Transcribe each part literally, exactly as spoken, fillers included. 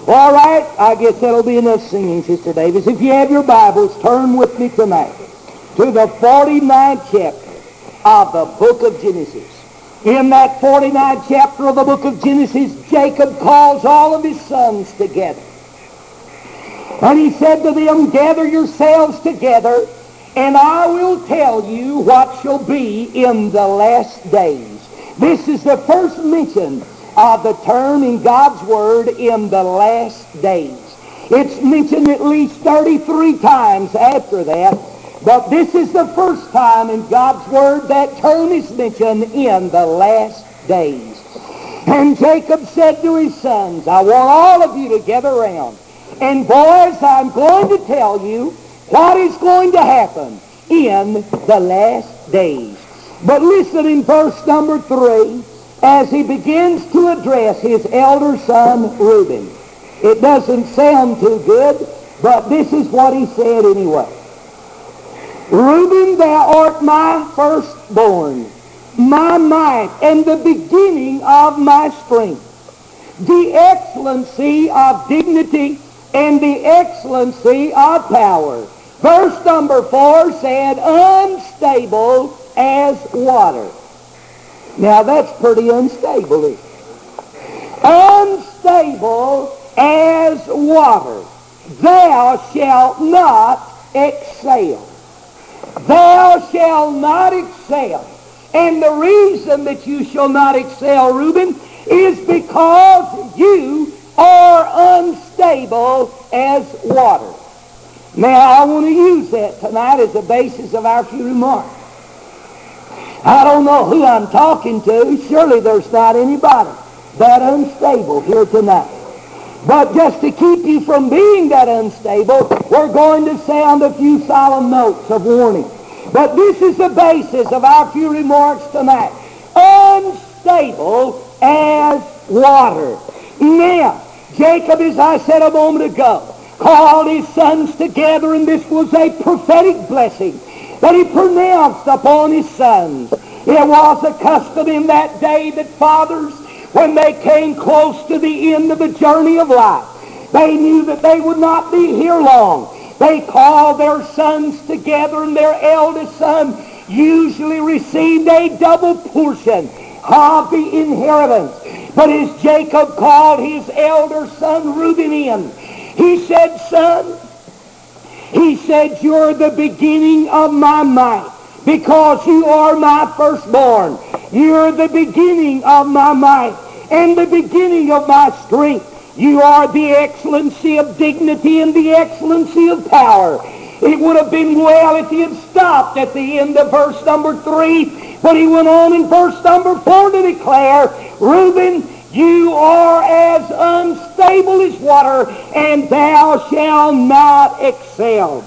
All right, I guess that'll be enough singing, Sister Davis. If you have your Bibles, turn with me tonight to the forty-ninth chapter of the book of Genesis. In that forty-ninth chapter of the book of Genesis, Jacob calls all of his sons together. And he said to them, gather yourselves together, and I will tell you what shall be in the last days. This is the first mention of the term in God's Word, in the last days. It's mentioned at least thirty-three times after that, but this is the first time in God's Word that term is mentioned, in the last days. And Jacob said to his sons, I want all of you to gather around. And boys, I'm going to tell you what is going to happen in the last days. But listen in verse number three, as he begins to address his elder son, Reuben. It doesn't sound too good, but this is what he said anyway. Reuben, thou art my firstborn, my might, and the beginning of my strength, the excellency of dignity, and the excellency of power. Verse number four said, unstable as water. Now that's pretty unstable, isn't it? Unstable as water. Thou shalt not excel. Thou shalt not excel. And the reason that you shall not excel, Reuben, is because you are unstable as water. Now, I want to use that tonight as the basis of our few remarks. I don't know who I'm talking to. Surely there's not anybody that unstable here tonight. But just to keep you from being that unstable, we're going to sound a few solemn notes of warning. But this is the basis of our few remarks tonight. Unstable as water. Now, Jacob, as I said a moment ago, called his sons together, and this was a prophetic blessing that he pronounced upon his sons. It was a custom in that day that fathers, when they came close to the end of the journey of life, they knew that they would not be here long. They called their sons together, and their eldest son usually received a double portion of the inheritance. But as Jacob called his elder son Reuben in, he said, son, he said, you're the beginning of my might, because you are my firstborn. You're the beginning of my might and the beginning of my strength. You are the excellency of dignity and the excellency of power. It would have been well if he had stopped at the end of verse number three, but he went on in verse number four to declare, Reuben, you are as unstable as water, and thou shalt not excel.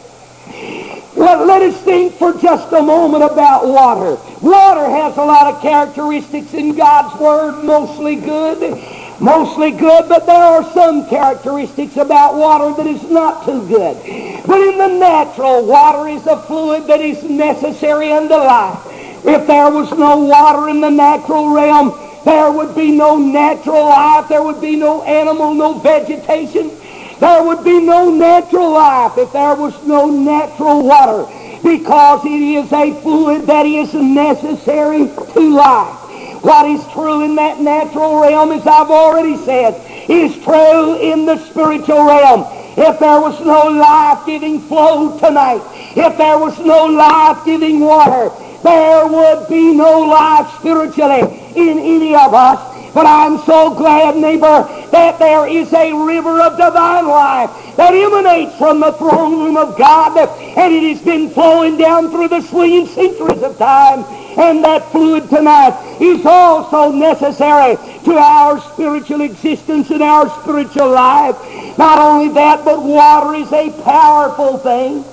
Well, let us think for just a moment about water. Water has a lot of characteristics in God's Word, mostly good. Mostly good, but there are some characteristics about water that is not too good. But in the natural, water is a fluid that is necessary unto life. If there was no water in the natural realm, there would be no natural life. There would be no animal, no vegetation. There would be no natural life if there was no natural water, because it is a fluid that is necessary to life. What is true in that natural realm, as I've already said, is true in the spiritual realm. If there was no life-giving flow tonight, if there was no life-giving water, there would be no life spiritually in any of us. But I'm so glad, neighbor, that there is a river of divine life that emanates from the throne room of God, and it has been flowing down through the swinging centuries of time. And that fluid tonight is also necessary to our spiritual existence and our spiritual life. Not only that, but water is a powerful thing.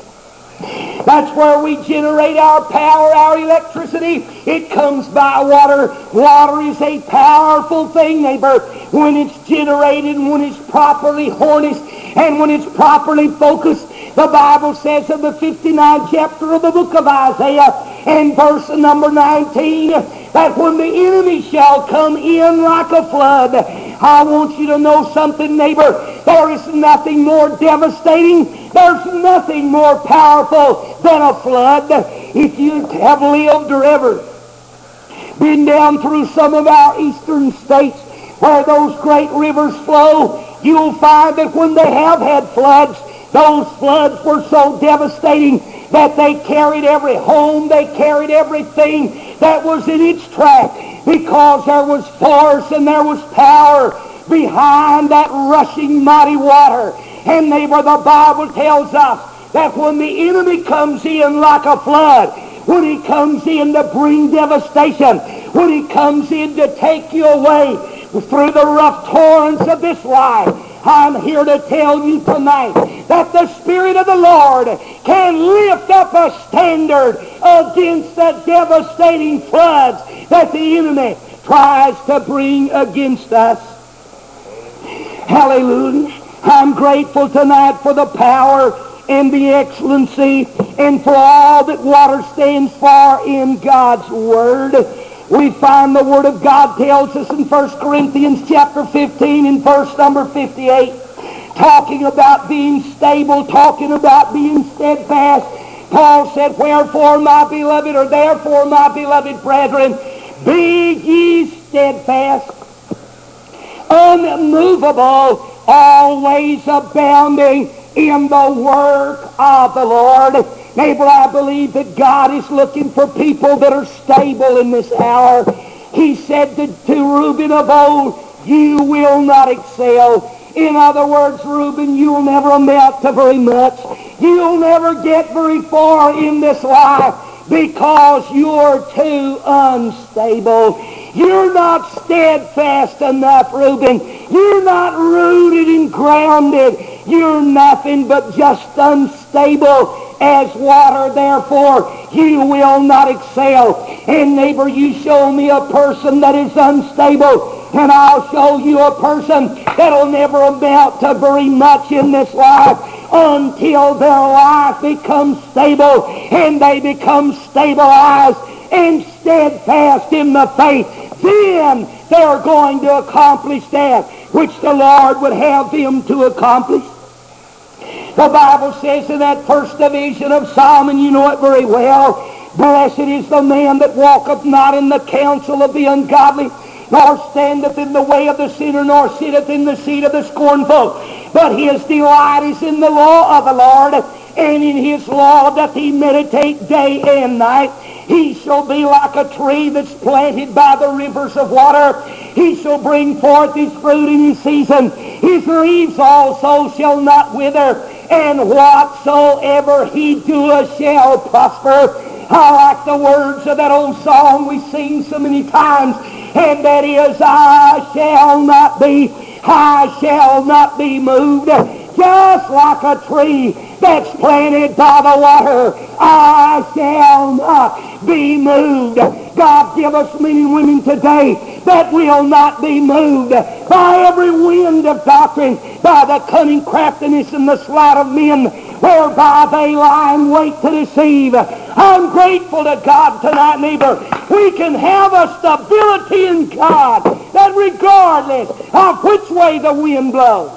That's where we generate our power, our electricity. It comes by water. Water is a powerful thing, neighbor, when it's generated and when it's properly harnessed and when it's properly focused. The Bible says in the fifty-ninth chapter of the book of Isaiah, And verse number nineteen, that when the enemy shall come in like a flood. I want you to know something, neighbor. There is nothing more devastating. There's nothing more powerful than a flood. If you have lived or ever been down through some of our eastern states where those great rivers flow, you'll find that when they have had floods, those floods were so devastating that they carried every home, they carried everything that was in its track, because there was force and there was power behind that rushing mighty water. And neighbor, the Bible tells us that when the enemy comes in like a flood, when he comes in to bring devastation, when he comes in to take you away through the rough torrents of this life, I'm here to tell you tonight that the Spirit of the Lord can lift up a standard against the devastating floods that the enemy tries to bring against us. Hallelujah. I'm grateful tonight for the power and the excellency and for all that water stands for in God's Word. We find the Word of God tells us in First Corinthians chapter fifteen and verse number fifty-eight, talking about being stable, talking about being steadfast. Paul said, wherefore, my beloved, or therefore, my beloved brethren, be ye steadfast, unmovable, always abounding in the work of the Lord. Neighbor, I believe that God is looking for people that are stable in this hour. He said to, to Reuben of old, you will not excel. In other words, Reuben, you'll never amount to very much. You'll never get very far in this life because you're too unstable. You're not steadfast enough, Reuben. You're not rooted and grounded. You're nothing but just unstable as water. Therefore, you will not excel. And neighbor, you show me a person that is unstable, and I'll show you a person that'll never amount to very much in this life until their life becomes stable and they become stabilized and steadfast in the faith. Then they're going to accomplish that which the Lord would have them to accomplish. The Bible says in that first division of Psalm, and you know it very well, blessed is the man that walketh not in the counsel of the ungodly, nor standeth in the way of the sinner, nor sitteth in the seat of the scornful. But his delight is in the law of the Lord, and in his law doth he meditate day and night. He shall be like a tree that's planted by the rivers of water. He shall bring forth his fruit in his season. His leaves also shall not wither, and whatsoever he doeth shall prosper. I like the words of that old song we sing so many times, and that is, I shall not be, I shall not be moved. Just like a tree that's planted by the water, I shall not be moved. God, give us men and women today that will not be moved by every wind of doctrine, by the cunning craftiness and the sleight of men, whereby they lie in wait to deceive. I'm grateful to God tonight, neighbor. We can have a stability in God that regardless of which way the wind blows,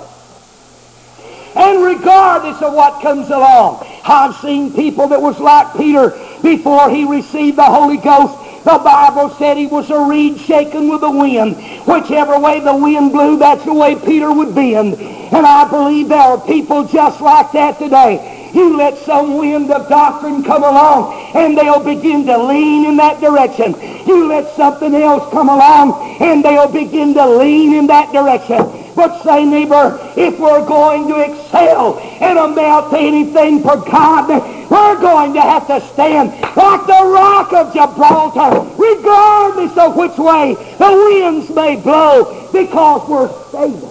and regardless of what comes along. I've seen people that was like Peter before he received the Holy Ghost. The Bible said he was a reed shaken with the wind. Whichever way the wind blew, that's the way Peter would bend. And I believe there are people just like that today. You let some wind of doctrine come along, and they'll begin to lean in that direction. You let something else come along, and they'll begin to lean in that direction. But say, neighbor, if we're going to excel and amount to anything for God, we're going to have to stand like the rock of Gibraltar, regardless of which way the winds may blow, because we're stable.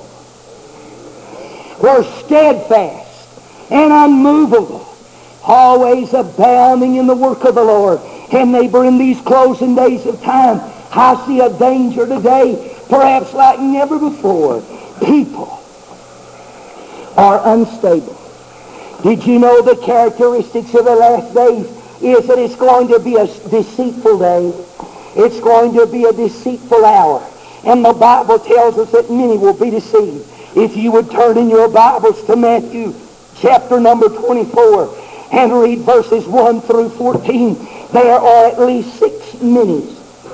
We're steadfast and unmovable, always abounding in the work of the Lord. And neighbor, in these closing days of time, I see a danger today, perhaps like never before. People are unstable. Did you know the characteristics of the last days? is that it's going to be a deceitful day. It's going to be a deceitful hour. And the Bible tells us that many will be deceived. If you would turn in your Bibles to Matthew chapter number twenty-four and read verses one through fourteen, there are at least six minis.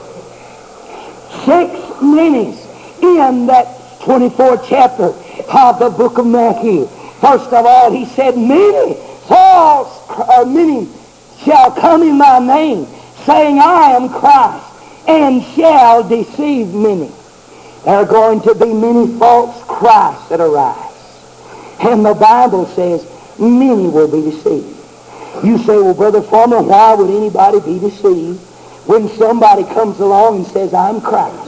Six minis in that twenty-fourth chapter of the book of Matthew. First of all, he said, many false, or many shall come in my name, saying, I am Christ, and shall deceive many. There are going to be many false Christs that arise. And the Bible says many will be deceived. You say, well, Brother Farmer, why would anybody be deceived when somebody comes along and says, I'm Christ?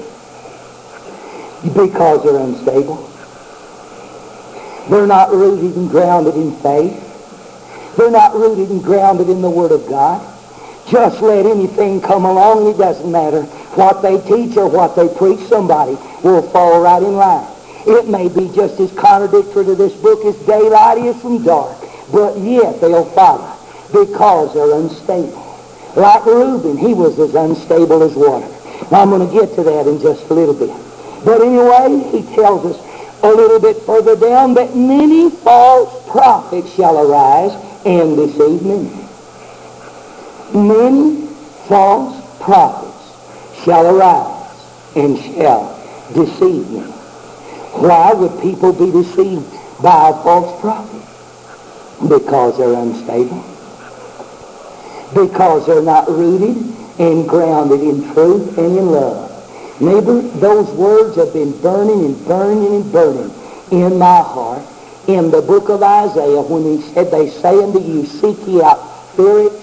Because they're unstable. They're not rooted and grounded in faith. They're not rooted and grounded in the Word of God. Just let anything come along, and it doesn't matter what they teach or what they preach, somebody will fall right in line. It may be just as contradictory to this book as daylight is from dark, but yet they'll follow because they're unstable. Like Reuben, he was as unstable as water. Now, I'm going to get to that in just a little bit. But anyway, he tells us a little bit further down that many false prophets shall arise and deceive many. Many false prophets shall arise and shall deceive many. Why would people be deceived by a false prophet? Because they're unstable. Because they're not rooted and grounded in truth and in love. Neighbor, those words have been burning and burning and burning in my heart in the book of Isaiah when he said, they say unto you, seek ye out spirits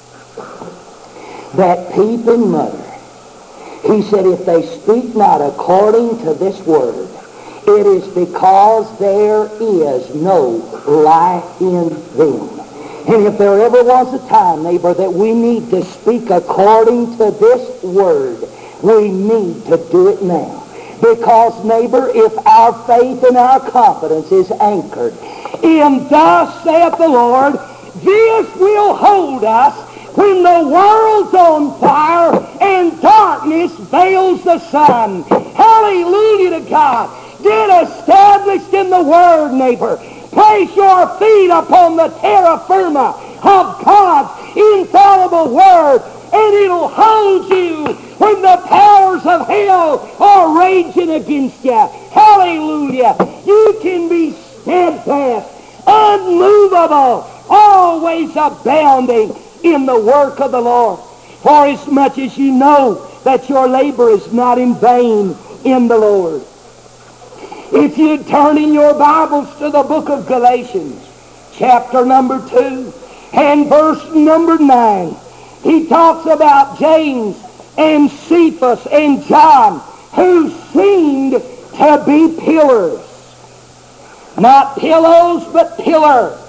that peep and mutter. He said, if they speak not according to this word, it is because there is no life in them. And if there ever was a time, neighbor, that we need to speak according to this word, we need to do it now. Because, neighbor, if our faith and our confidence is anchored in thus saith the Lord, this will hold us when the world's on fire and darkness veils the sun. Hallelujah to God. Get established in the Word, neighbor. Place your feet upon the terra firma of God's infallible Word, and it'll hold you when the powers of hell are raging against you. Hallelujah. You can be steadfast, unmovable, always abounding in the work of the Lord. For as much as you know that your labor is not in vain in the Lord. If you turn in your Bibles to the book of Galatians, chapter number two, and verse number nine, he talks about James and Cephas and John, who seemed to be pillars. Not pillows, but pillars.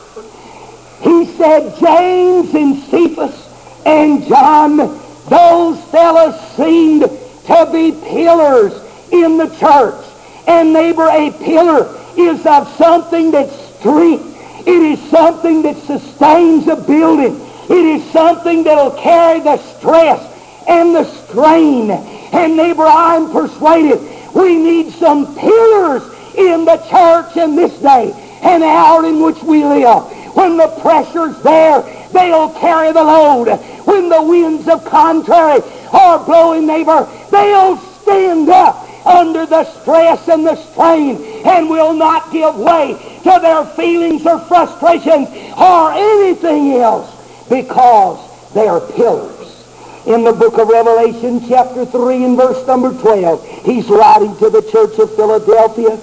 He said James and Cephas and John, those fellows seemed to be pillars in the church. And neighbor, a pillar is of something that's strength. It is something that sustains a building. It is something that'll carry the stress and the strain. And neighbor, I'm persuaded we need some pillars in the church in this day and hour in which we live. When the pressure's there, they'll carry the load. When the winds of contrary are blowing, neighbor, they'll stand up under the stress and the strain and will not give way to their feelings or frustrations or anything else because they are pillars. In the book of Revelation, chapter three and verse number twelve, he's writing to the church of Philadelphia.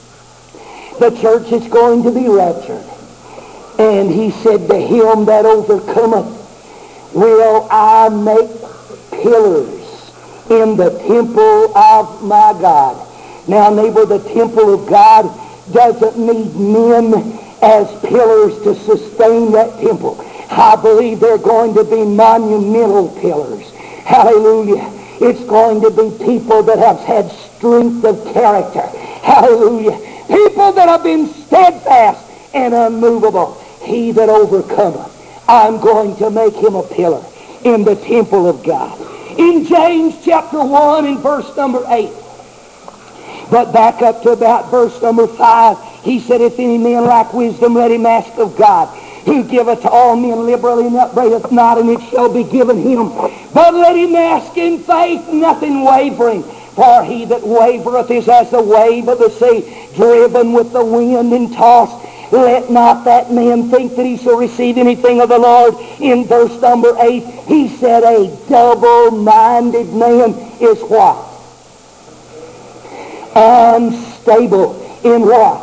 The church is going to be raptured. And he said, to him that overcometh will I make pillars in the temple of my God. Now, neighbor, the temple of God doesn't need men as pillars to sustain that temple. I believe they're going to be monumental pillars. Hallelujah. It's going to be people that have had strength of character. Hallelujah. People that have been steadfast and unmovable. He that overcometh, I'm going to make him a pillar in the temple of God. In James chapter one and verse number eight. But back up to about verse number five, he said, if any man lack wisdom, let him ask of God, who giveth to all men liberally and upbraideth not, and it shall be given him. But let him ask in faith, nothing wavering. For he that wavereth is as the wave of the sea, driven with the wind and tossed. Let not that man think that he shall receive anything of the Lord. In verse number eight, he said, a double-minded man is what? Unstable in what?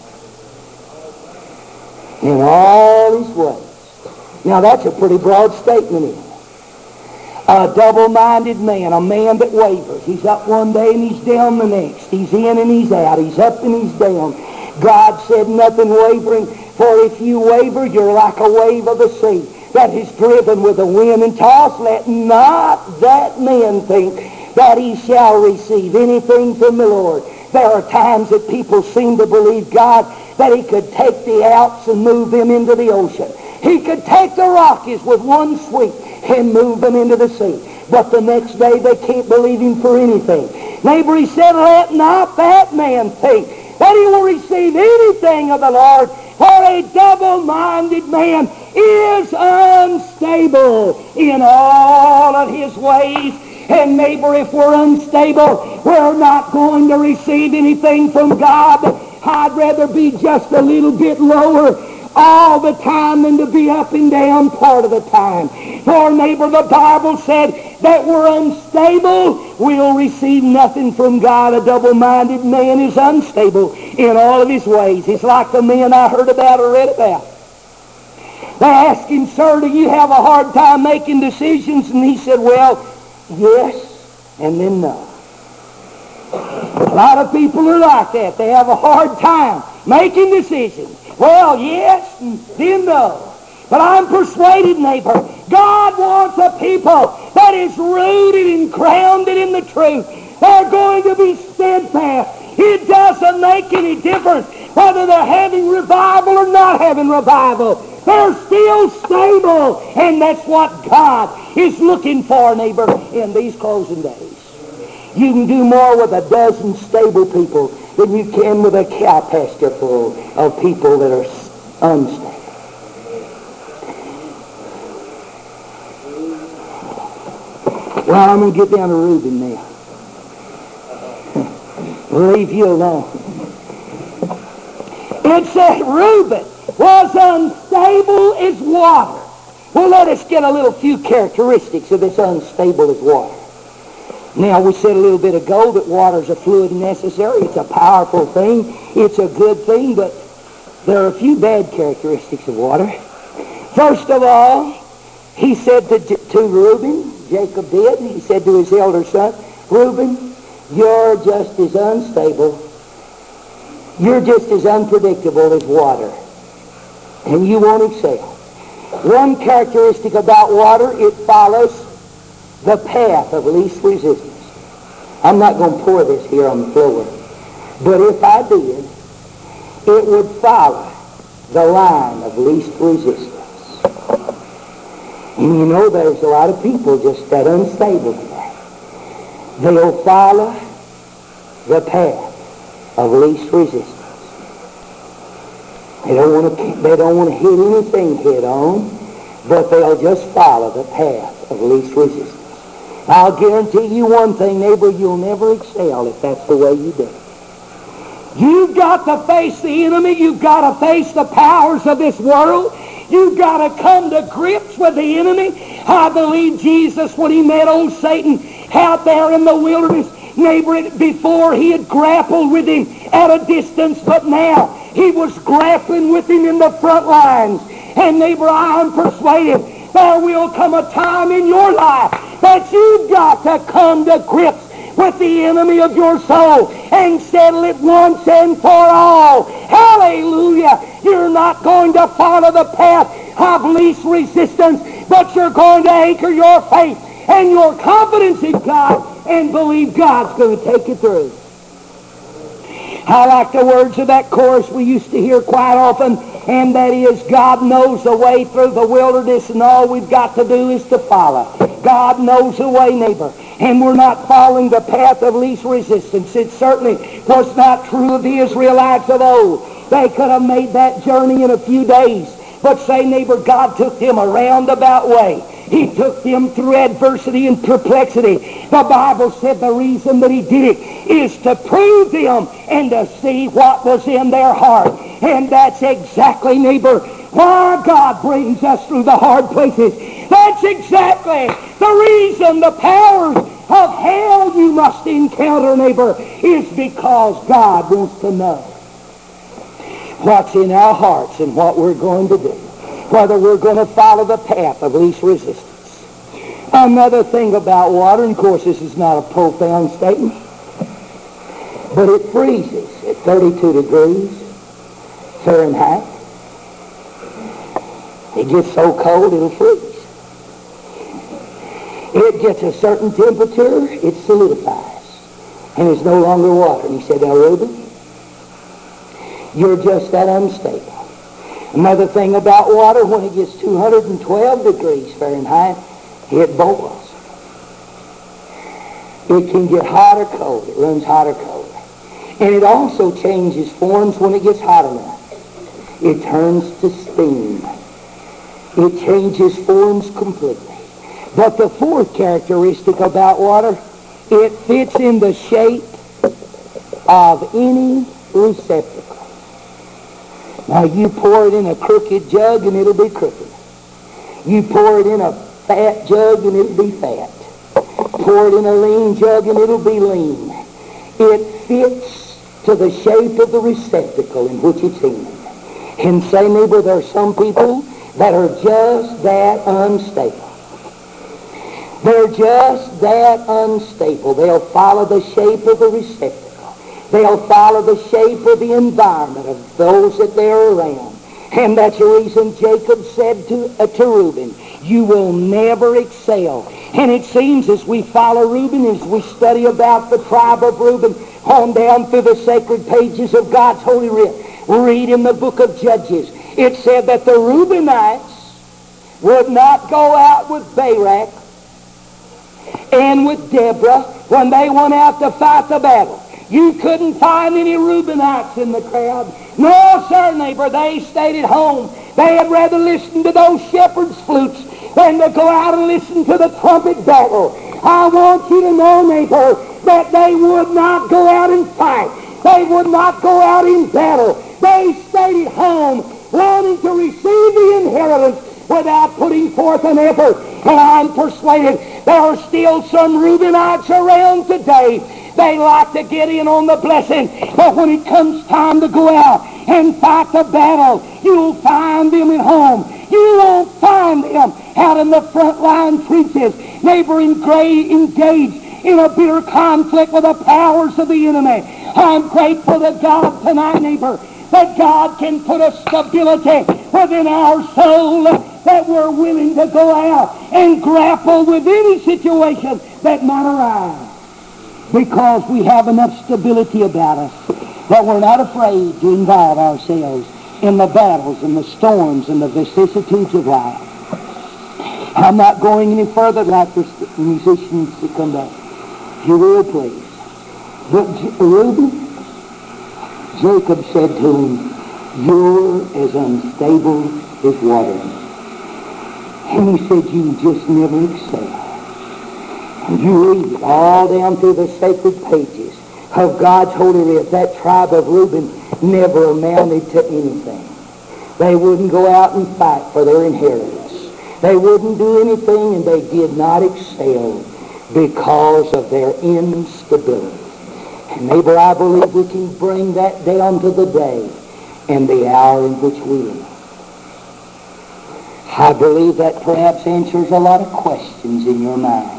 In all his ways. Now that's a pretty broad statement, isn't it? A double-minded man, a man that wavers. He's up one day and he's down the next. He's in and he's out. He's up and he's down. God said nothing wavering, for if you waver, you're like a wave of the sea that is driven with the wind and tossed. Let not that man think that he shall receive anything from the Lord. There are times that people seem to believe God that he could take the Alps and move them into the ocean. He could take the Rockies with one sweep and move them into the sea. But the next day they can't believe him for anything. Neighbor, he said, let not that man think that he will receive anything of the Lord, for a double-minded man is unstable in all of his ways. And neighbor, if we're unstable, we're not going to receive anything from God. I'd rather be just a little bit lower all the time than to be up and down part of the time. For neighbor, the Bible said that we're unstable, we'll receive nothing from God. A double-minded man is unstable in all of his ways. It's like the men I heard about or read about. They asked him, sir, do you have a hard time making decisions? And he said, well, yes, and then no. A lot of people are like that. They have a hard time making decisions. Well, yes, and then no. But I'm persuaded, neighbor, God wants a people that is rooted and grounded in the truth. They're going to be steadfast. It doesn't make any difference whether they're having revival or not having revival. They're still stable. And that's what God is looking for, neighbor, in these closing days. You can do more with a dozen stable people than you can with a cow pasture full of people that are unstable. Well, I'm going to get down to Reuben now. Leave you alone. It said Reuben was unstable as water. Well, let us get a little few characteristics of this unstable as water. Now, we said a little bit ago that water is a fluid necessary. It's a powerful thing. It's a good thing, but there are a few bad characteristics of water. First of all, he said to, to Reuben, Jacob did, he said to his elder son, Reuben, you're just as unstable, you're just as unpredictable as water, and you won't excel. One characteristic about water, it follows the path of least resistance. I'm not going to pour this here on the floor, but if I did, it would follow the line of least resistance. And you know, there's a lot of people just that unstable today. They'll follow the path of least resistance. They don't want to. They don't want to hit anything head on, but they'll just follow the path of least resistance. I'll guarantee you one thing, neighbor, you'll never excel if that's the way you do it. You've got to face the enemy. You've got to face the powers of this world. You've got to come to grips with the enemy. I believe Jesus, when he met old Satan out there in the wilderness, neighbor, before he had grappled with him at a distance, but now he was grappling with him in the front lines. And neighbor, I am persuaded there will come a time in your life that you've got to come to grips with the enemy of your soul and settle it once and for all. Hallelujah! You're not going to follow the path of least resistance, but you're going to anchor your faith and your confidence in God and believe God's going to take you through. I like the words of that chorus we used to hear quite often, and that is, God knows the way through the wilderness, and all we've got to do is to follow. God knows the way, neighbor, and we're not following the path of least resistance. It certainly was not true of the Israelites of old. They could have made that journey in a few days. But say, neighbor, God took them a roundabout way. He took them through adversity and perplexity. The Bible said the reason that He did it is to prove them and to see what was in their heart. And that's exactly, neighbor, why God brings us through the hard places. That's exactly the reason the powers of hell you must encounter, neighbor, is because God wants to know what's in our hearts and what we're going to do, whether we're going to follow the path of least resistance. Another thing about water, and of course this is not a profound statement, but it freezes at thirty-two degrees Fahrenheit. It gets so cold it'll freeze. It gets a certain temperature, it solidifies, and it's no longer water. And he said, now Reuben, you're just that unstable. Another thing about water, when it gets two hundred twelve degrees Fahrenheit, it boils. It can get hot or cold. It runs hot or cold. And it also changes forms when it gets hot enough. It turns to steam. It changes forms completely. But the fourth characteristic about water, it fits in the shape of any receptacle. Now you pour it in a crooked jug and it'll be crooked. You pour it in a fat jug and it'll be fat. Pour it in a lean jug and it'll be lean. It fits to the shape of the receptacle in which it's in. And say, neighbor, there are some people that are just that unstable. They're just that unstable. They'll follow the shape of the receptacle. They'll follow the shape of the environment of those that they're around. And that's the reason Jacob said to, uh, to Reuben, you will never excel. And it seems as we follow Reuben, as we study about the tribe of Reuben, on down through the sacred pages of God's Holy Writ, read in the book of Judges, it said that the Reubenites would not go out with Barak and with Deborah when they went out to fight the battle. You couldn't find any Reubenites in the crowd. No, sir, neighbor, they stayed at home. They had rather listen to those shepherds' flutes than to go out and listen to the trumpet battle. I want you to know, neighbor, that they would not go out and fight. They would not go out in battle. They stayed at home, wanting to receive the inheritance without putting forth an effort. And I'm persuaded there are still some Reubenites around today. They like to get in on the blessing, but when it comes time to go out and fight the battle, you'll find them at home. You won't find them out in the front line trenches, neighbor, engaged in a bitter conflict with the powers of the enemy. I'm grateful to God tonight, neighbor, that God can put a stability within our soul that we're willing to go out and grapple with any situation that might arise. Because we have enough stability about us that we're not afraid to involve ourselves in the battles and the storms and the vicissitudes of life. I'm not going any further. I'd like for musicians to come back. If you will, please. But Reuben, Jacob said to him, you're as unstable as water. And he said, you just never excel. And you read it all down through the sacred pages of God's Holy Writ. That tribe of Reuben never amounted to anything. They wouldn't go out and fight for their inheritance. They wouldn't do anything, and they did not excel because of their instability. And neighbor, I believe we can bring that down to the day and the hour in which we live. I believe that perhaps answers a lot of questions in your mind.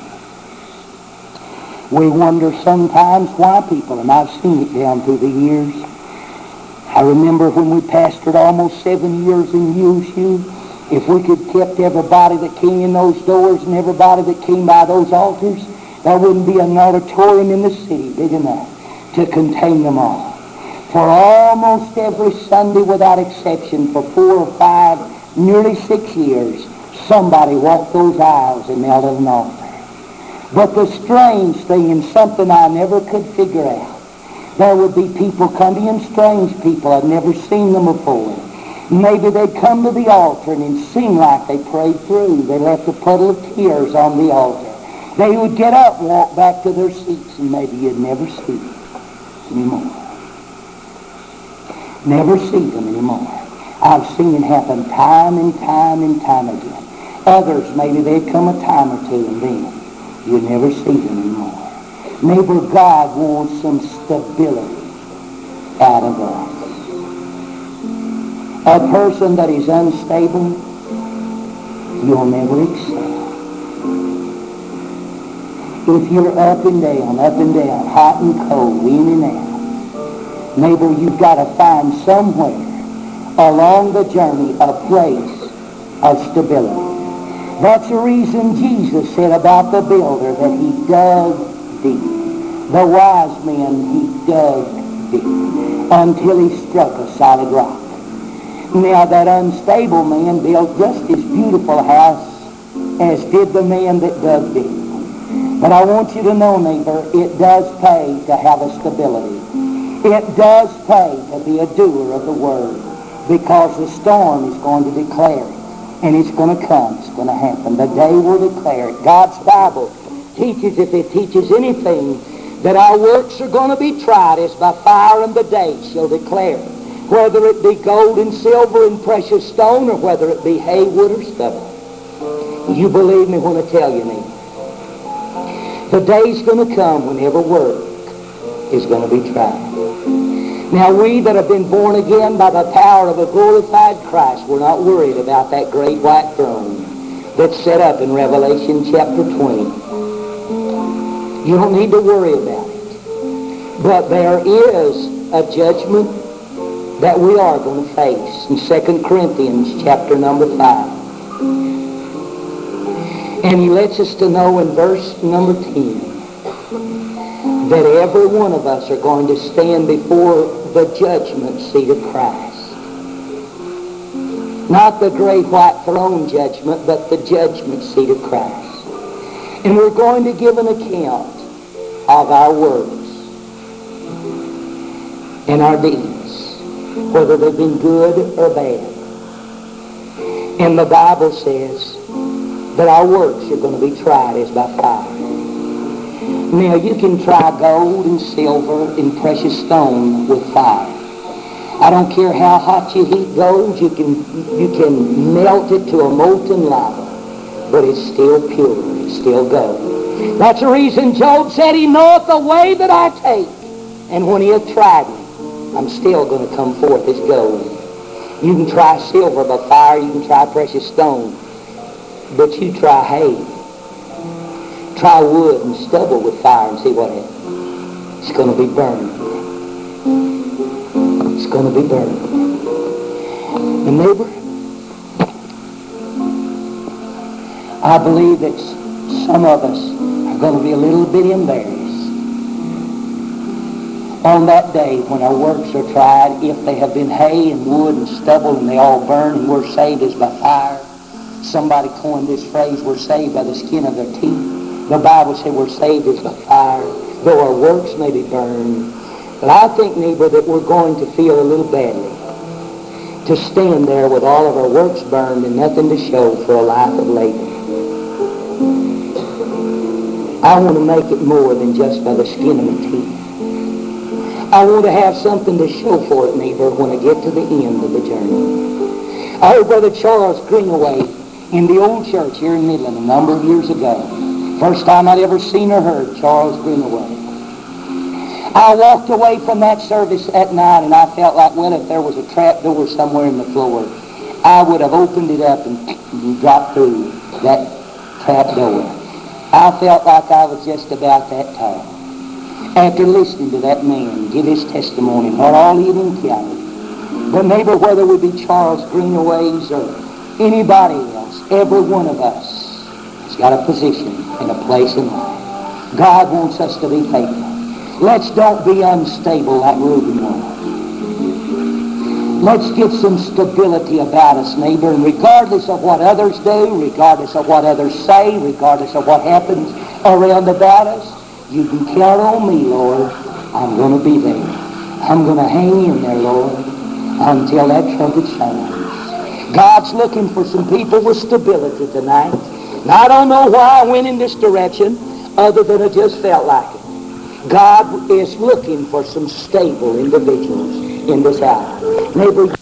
We wonder sometimes why people, and I've seen it down through the years. I remember when we pastored almost seven years in U S U, if we could kept everybody that came in those doors and everybody that came by those altars, there wouldn't be an auditorium in the city big enough to contain them all. For almost every Sunday without exception, for four or five, nearly six years, somebody walked those aisles and knelt at an altar. But the strange thing, and something I never could figure out, there would be people coming in, strange people. I'd never seen them before. Maybe they'd come to the altar and it seemed like they prayed through. They left a puddle of tears on the altar. They would get up and walk back to their seats, and maybe you'd never see them anymore. Never see them anymore. I've seen it happen time and time and time again. Others, maybe they'd come a time or two and then you'd never see them anymore. Neighbor, God wants some stability out of us. A person that is unstable, you'll never excel. If you're up and down, up and down, hot and cold, in and out, neighbor, you've got to find somewhere along the journey a place of stability. That's the reason Jesus said about the builder that he dug deep. The wise men, he dug deep until he struck a solid rock. Now that unstable man built just as beautiful a house as did the man that dug deep. But I want you to know, neighbor, it does pay to have a stability. It does pay to be a doer of the word, because the storm is going to declare it. And it's going to come. It's going to happen. The day will declare it. God's Bible teaches, if it teaches anything, that our works are going to be tried as by fire, and the day shall declare it. Whether it be gold and silver and precious stone, or whether it be hay, wood, or stubble. You believe me when I tell you, neighbor. The day's going to come when every work is going to be tried. Now we that have been born again by the power of a glorified Christ, we're not worried about that great white throne that's set up in Revelation chapter twenty. You don't need to worry about it. But there is a judgment that we are going to face in Second Corinthians chapter number five. And he lets us to know in verse number ten that every one of us are going to stand before the judgment seat of Christ. Not the great white throne judgment, but the judgment seat of Christ. And we're going to give an account of our words and our deeds, whether they've been good or bad. And the Bible says that our works are going to be tried as by fire. Now, you can try gold and silver and precious stone with fire. I don't care how hot you heat gold, you can, you can melt it to a molten lava, but it's still pure, it's still gold. That's the reason Job said, he knoweth the way that I take, and when he hath tried me, I'm still going to come forth as gold. You can try silver by fire, you can try precious stone, but you try hay. Try wood and stubble with fire and see what happens. It's going to be burned. It's going to be burned. And neighbor, I believe that some of us are going to be a little bit embarrassed on that day when our works are tried, if they have been hay and wood and stubble and they all burn and we're saved as by fire. Somebody coined this phrase, we're saved by the skin of their teeth. The Bible said we're saved as by fire, though our works may be burned. But I think, neighbor, that we're going to feel a little badly to stand there with all of our works burned and nothing to show for a life of labor. I want to make it more than just by the skin of my teeth. I want to have something to show for it, neighbor, when I get to the end of the journey. I heard Brother Charles Greenaway in the old church here in Midland a number of years ago. First time I'd ever seen or heard Charles Greenaway. I walked away from that service at night and I felt like, well, if there was a trap door somewhere in the floor, I would have opened it up and, and dropped through that trap door. I felt like I was just about that tall. After listening to that man give his testimony and what all he had encountered. But neighbor, whether it be Charles Greenaways or anybody else, every one of us has got a position and a place in life. God wants us to be faithful. Let's don't be unstable like Reuben was. Let's get some stability about us, neighbor, and regardless of what others do, regardless of what others say, regardless of what happens around about us, you can count on me, Lord. I'm going to be there. I'm going to hang in there, Lord, until that trumpet sounds. God's looking for some people with stability tonight. And I don't know why I went in this direction other than it just felt like it. God is looking for some stable individuals in this hour. Neighbor,